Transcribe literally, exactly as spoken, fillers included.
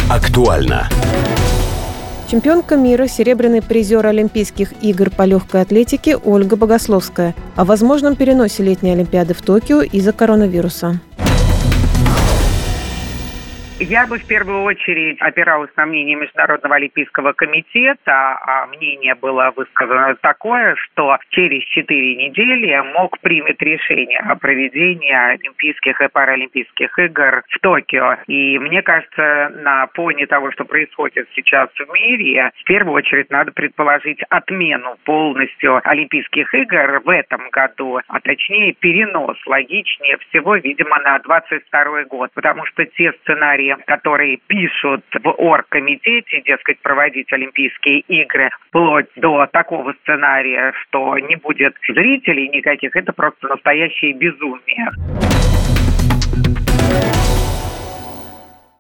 Актуально. Чемпионка мира, серебряный призер Олимпийских игр по легкой атлетике Ольга Богословская о возможном переносе летней Олимпиады в Токио из-за коронавируса. Я бы в первую очередь опиралась на мнение Международного олимпийского комитета, а мнение было высказано такое, что через четыре недели МОК примет решение о проведении Олимпийских и Паралимпийских игр в Токио. И мне кажется, на фоне того, что происходит сейчас в мире, в первую очередь надо предположить отмену полностью Олимпийских игр в этом году, а точнее перенос, логичнее всего, видимо, на двадцать второй год, потому что те сценарии, которые пишут в оргкомитете, дескать, проводить Олимпийские игры, вплоть до такого сценария, что не будет зрителей никаких, это просто настоящее безумие.